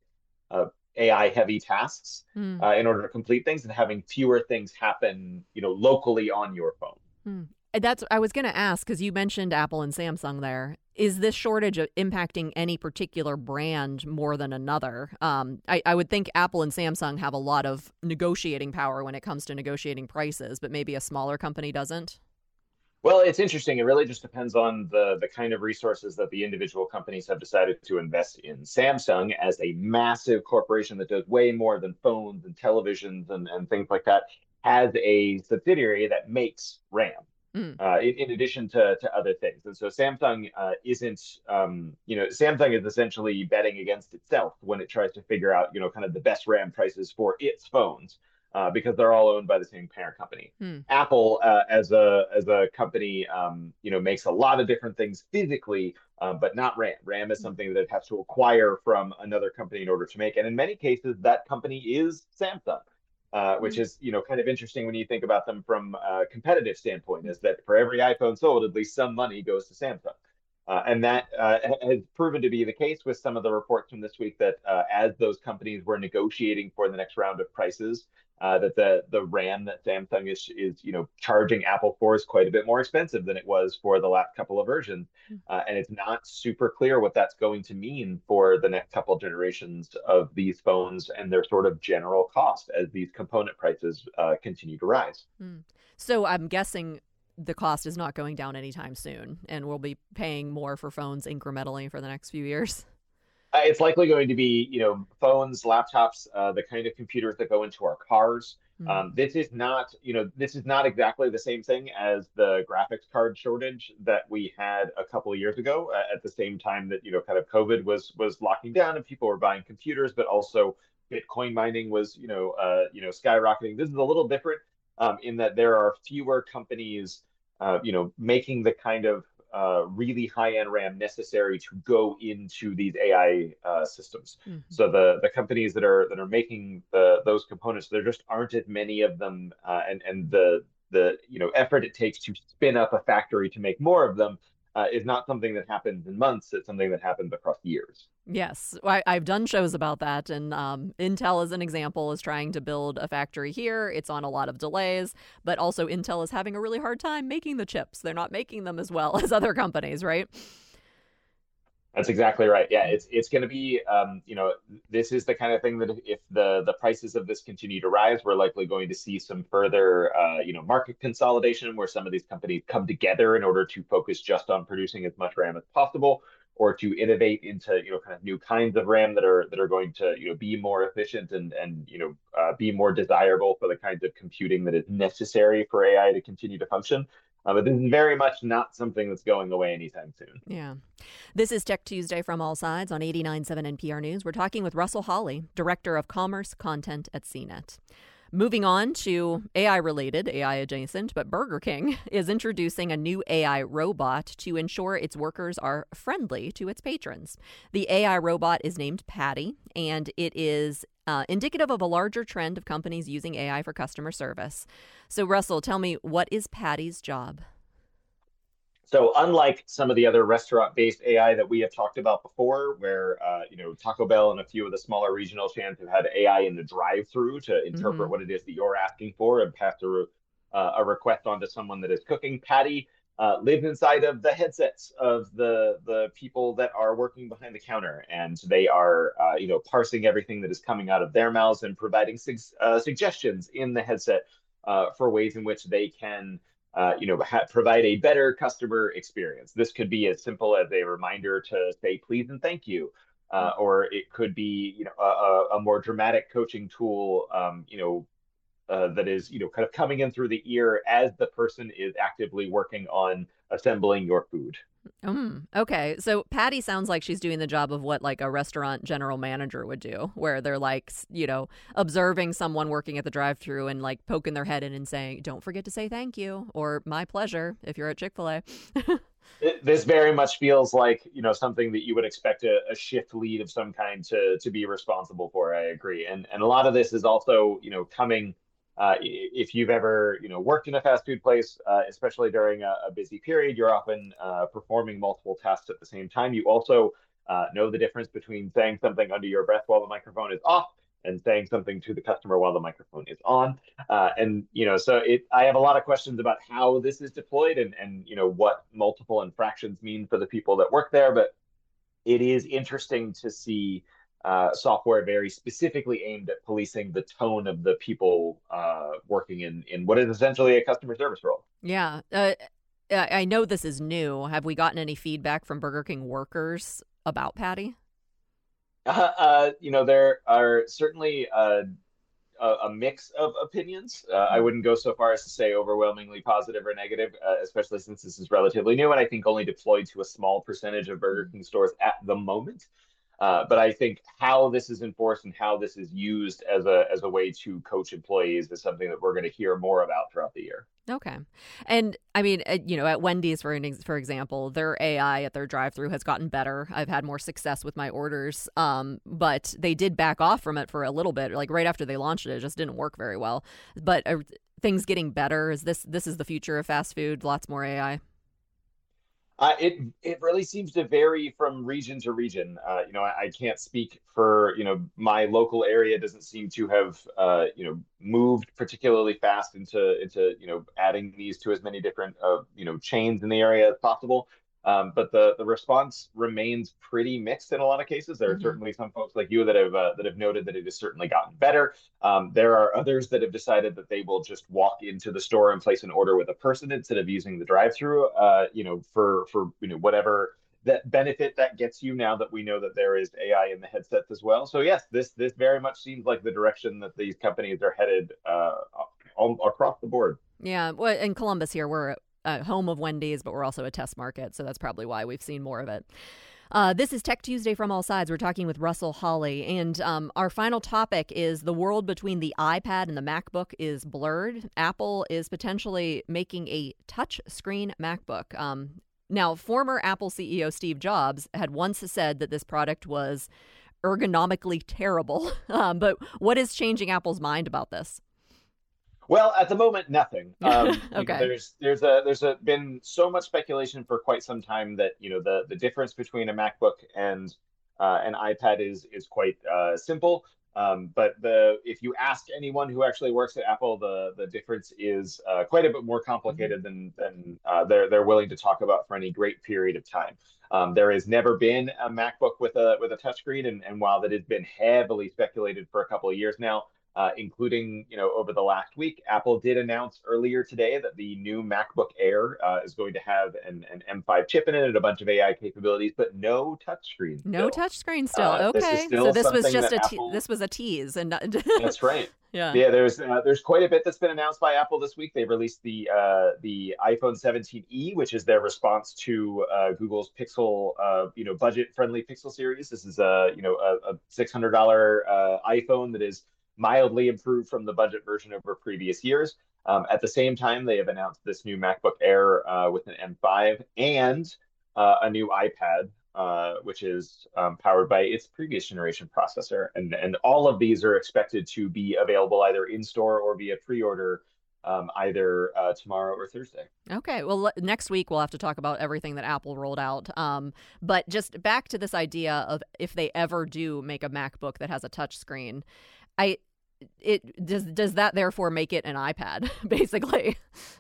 uh, A I heavy tasks Mm. uh, in order to complete things, and having fewer things happen, you know, locally on your phone. Mm. That's I was going to ask, because you mentioned Apple and Samsung there. Is this shortage of impacting any particular brand more than another? Um, I, I would think Apple and Samsung have a lot of negotiating power when it comes to negotiating prices, but maybe a smaller company doesn't. Well, it's interesting. It really just depends on the the kind of resources that the individual companies have decided to invest in. Samsung, as a massive corporation that does way more than phones and televisions and, and things like that, has a subsidiary that makes RAM. Mm. Uh, in, in addition to, to other things. And so Samsung uh, isn't, um, you know, Samsung is essentially betting against itself when it tries to figure out, you know, kind of the best RAM prices for its phones, uh, because they're all owned by the same parent company. Mm. Apple, uh, as a as a company, um, you know, makes a lot of different things physically, um, but not RAM. RAM is something that it has to acquire from another company in order to make. And in many cases, that company is Samsung. Uh, which is, you know, kind of interesting when you think about them from a competitive standpoint, is that for every iPhone sold, at least some money goes to Samsung. Uh, and that uh, has proven to be the case with some of the reports from this week that uh, as those companies were negotiating for the next round of prices, uh, that the the RAM that Samsung is is you know charging Apple for is quite a bit more expensive than it was for the last couple of versions, uh, and it's not super clear what that's going to mean for the next couple of generations of these phones and their sort of general cost as these component prices uh, continue to rise. Mm. So I'm guessing the cost is not going down anytime soon, and we'll be paying more for phones incrementally for the next few years. Uh, it's likely going to be, you know, phones, laptops, uh, the kind of computers that go into our cars. Mm. Um, this is not, you know, this is not exactly the same thing as the graphics card shortage that we had a couple of years ago. Uh, at the same time that, you know, kind of COVID was was locking down and people were buying computers, but also Bitcoin mining was, you know, uh, you know, skyrocketing. This is a little different um, in that there are fewer companies, uh, you know, making the kind of uh, really high-end RAM necessary to go into these A I uh, systems. Mm-hmm. So the the companies that are that are making the those components, there just aren't as many of them, uh, and and the the you know effort it takes to spin up a factory to make more of them uh, is not something that happens in months. It's something that happens across years. Yes, I, I've done shows about that, and um, Intel, as an example, is trying to build a factory here. It's on a lot of delays, but also Intel is having a really hard time making the chips. They're not making them as well as other companies, right? That's exactly right. Yeah, it's it's going to be, um, you know, this is the kind of thing that if the the prices of this continue to rise, we're likely going to see some further, uh, you know, market consolidation where some of these companies come together in order to focus just on producing as much RAM as possible, or to innovate into, you know, kind of new kinds of RAM that are that are going to, you know, be more efficient and and you know uh, be more desirable for the kinds of computing that is necessary for A I to continue to function. Uh, but this is very much not something that's going away anytime soon. Yeah. This is Tech Tuesday from All Sides on eighty-nine point seven N P R News. We're talking with Russell Hawley, Director of Commerce Content at C net. Moving on to A I-related, A I adjacent, but Burger King is introducing a new A I robot to ensure its workers are friendly to its patrons. The A I robot is named Patty, and it is uh, indicative of a larger trend of companies using A I for customer service. So, Russell, tell me, what is Patty's job? So unlike some of the other restaurant-based A I that we have talked about before, where uh, you know Taco Bell and a few of the smaller regional chains have had A I in the drive-through to interpret mm-hmm. what it is that you're asking for and pass a, re- uh, a request on to someone that is cooking, Patty uh, lives inside of the headsets of the the people that are working behind the counter, and they are uh, you know parsing everything that is coming out of their mouths and providing su- uh, suggestions in the headset uh, for ways in which they can. Uh, you know, ha- provide a better customer experience. This could be as simple as a reminder to say please and thank you, uh, or it could be, you know, a, a more dramatic coaching tool, um, you know, uh, that is, you know, kind of coming in through the ear as the person is actively working on assembling your food. Mm, okay. So Patty sounds like she's doing the job of what like a restaurant general manager would do, where they're like, s- you know, observing someone working at the drive-through and like poking their head in and saying, "Don't forget to say thank you," or "My pleasure" if you're at Chick-fil-A. It, this very much feels like, you know, something that you would expect a, a shift lead of some kind to to be responsible for. I agree. And and a lot of this is also, you know, coming uh, if you've ever, you know, worked in a fast food place, uh, especially during a, a busy period, you're often uh, performing multiple tasks at the same time. You also uh, know the difference between saying something under your breath while the microphone is off and saying something to the customer while the microphone is on. Uh, and you know, so it. I have a lot of questions about how this is deployed and and you know what multiple infractions mean for the people that work there. But it is interesting to see uh, software very specifically aimed at policing the tone of the people uh, working in in what is essentially a customer service role. Yeah. Uh, I I know this is new. Have we gotten any feedback from Burger King workers about Patty? Uh, uh, you know, there are certainly uh, a, a mix of opinions. Uh, I wouldn't go so far as to say overwhelmingly positive or negative, uh, especially since this is relatively new and I think only deployed to a small percentage of Burger King stores at the moment. Uh, but I think how this is enforced and how this is used as a as a way to coach employees is something that we're going to hear more about throughout the year. Okay. And I mean, uh, you know, at Wendy's, for an ex- for example, their A I at their drive-through has gotten better. I've had more success with my orders, um, but they did back off from it for a little bit. Like right after they launched it, it just didn't work very well. But are things getting better? Is this this is the future of fast food? Lots more A I. Uh, it it really seems to vary from region to region. Uh, you know, I, I can't speak for, you know, my local area doesn't seem to have uh, you know moved particularly fast into into you know adding these to as many different uh, you know chains in the area as possible. Um, but the the response remains pretty mixed in a lot of cases. There are Hmm. certainly some folks like you that have uh, that have noted that it has certainly gotten better. Um, there are others that have decided that they will just walk into the store and place an order with a person instead of using the drive-through. Uh, you know, for for you know whatever that benefit that gets you now that we know that there is A I in the headsets as well. So yes, this this very much seems like the direction that these companies are headed uh, all, across the board. Yeah. Well, in Columbus here, we're a home of Wendy's, but we're also a test market, so that's probably why we've seen more of it. Uh, this is Tech Tuesday from All Sides. We're talking with Russell Hawley, and um, our final topic is the world between the iPad and the MacBook is blurred. Apple is potentially making a touch-screen MacBook. Um, now, former Apple C E O Steve Jobs had once said that this product was ergonomically terrible. Um, but what is changing Apple's mind about this? Well, at the moment, nothing. Um, you know, Okay. there's there's a there's a been so much speculation for quite some time that you know the the difference between a MacBook and uh, an iPad is is quite uh, simple. Um, but the if you ask anyone who actually works at Apple, the the difference is uh, quite a bit more complicated than than uh, they're they're willing to talk about for any great period of time. Um, there has never been a MacBook with a with a touchscreen, and and while that has been heavily speculated for a couple of years now, uh, including you know over the last week. Apple did announce earlier today that the new MacBook Air uh, is going to have an, an M five chip in it and a bunch of A I capabilities, but no touchscreen. No Still. touchscreen still. Uh, this is Okay. still So this was something just that a te- Apple. this was a tease and not That's right. yeah. Yeah, there's uh, there's quite a bit that's been announced by Apple this week. They released the uh, the iPhone seventeen e, which is their response to uh, Google's Pixel, uh, you know, budget-friendly Pixel series. This is a you know a, a six hundred dollars uh, iPhone that is mildly improved from the budget version over previous years. Um, at the same time, they have announced this new MacBook Air uh, with an M five and uh, a new iPad, uh, which is um, powered by its previous generation processor. And, and all of these are expected to be available either in store or via pre-order um, either uh, tomorrow or Thursday. Okay. Well, le- next week we'll have to talk about everything that Apple rolled out. Um, but just back to this idea of if they ever do make a MacBook that has a touch screen, I it does does that therefore make it an iPad basically?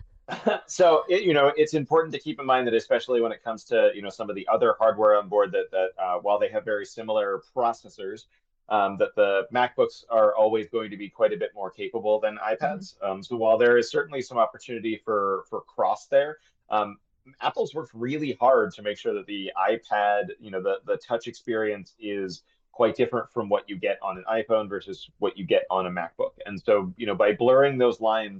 So it, you know it's important to keep in mind that especially when it comes to you know some of the other hardware on board that that uh, while they have very similar processors, um, that the MacBooks are always going to be quite a bit more capable than iPads. Mm-hmm. Um, so while there is certainly some opportunity for for cross there, um, Apple's worked really hard to make sure that the iPad, you know, the the touch experience is quite different from what you get on an iPhone versus what you get on a MacBook. And so you know by blurring those lines.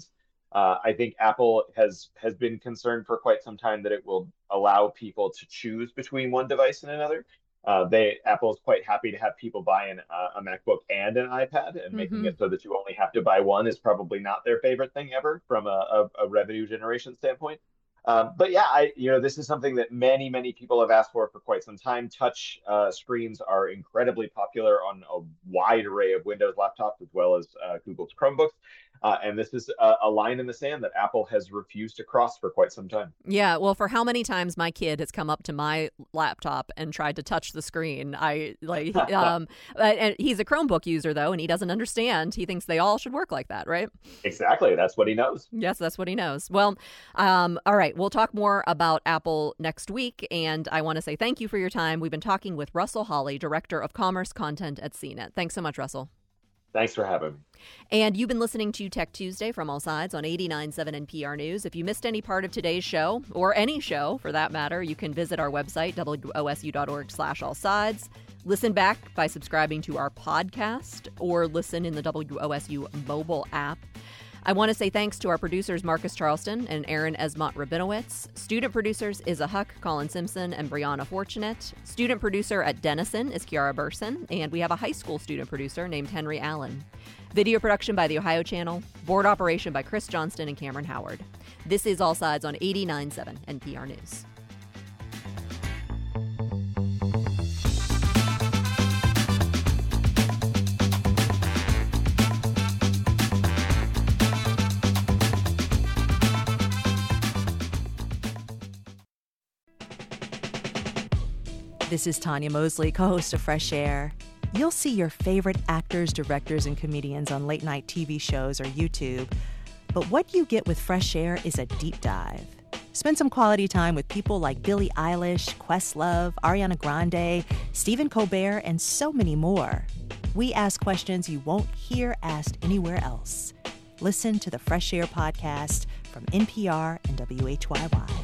Uh, I think Apple has has been concerned for quite some time that it will allow people to choose between one device and another. Uh, they Apple is quite happy to have people buy an, uh, a MacBook and an iPad, and making Mm-hmm. it so that you only have to buy one is probably not their favorite thing ever from a, a, a revenue generation standpoint. Um, but yeah, I you know this is something that many many people have asked for for quite some time. Touch uh, screens are incredibly popular on a wide array of Windows laptops as well as uh, Google's Chromebooks. Uh, and this is a, a line in the sand that Apple has refused to cross for quite some time. Yeah, well, for how many times my kid has come up to my laptop and tried to touch the screen, I like. um, and he's a Chromebook user though, and he doesn't understand. He thinks they all should work like that, right? Exactly, that's what he knows. Yes, that's what he knows. Well, um, all right, we'll talk more about Apple next week, and I want to say thank you for your time. We've been talking with Russell Hawley, Director of Commerce Content at C net. Thanks so much, Russell. Thanks for having me. And you've been listening to Tech Tuesday from All Sides on eighty-nine point seven N P R News. If you missed any part of today's show, or any show for that matter, you can visit our website, W O S U dot org slash all sides. Listen back by subscribing to our podcast, or listen in the W O S U mobile app. I want to say thanks to our producers, Marcus Charleston and Aaron Esmont Rabinowitz. Student producers Isa Huck, Colin Simpson, and Brianna Fortunate. Student producer at Denison is Kiara Burson, and we have a high school student producer named Henry Allen. Video production by the Ohio Channel. Board operation by Chris Johnston and Cameron Howard. This is All Sides on eighty-nine point seven N P R News. This is Tanya Mosley, co-host of Fresh Air. You'll see your favorite actors, directors, and comedians on late-night T V shows or YouTube. But what you get with Fresh Air is a deep dive. Spend some quality time with people like Billie Eilish, Questlove, Ariana Grande, Stephen Colbert, and so many more. We ask questions you won't hear asked anywhere else. Listen to the Fresh Air podcast from N P R and W H Y Y.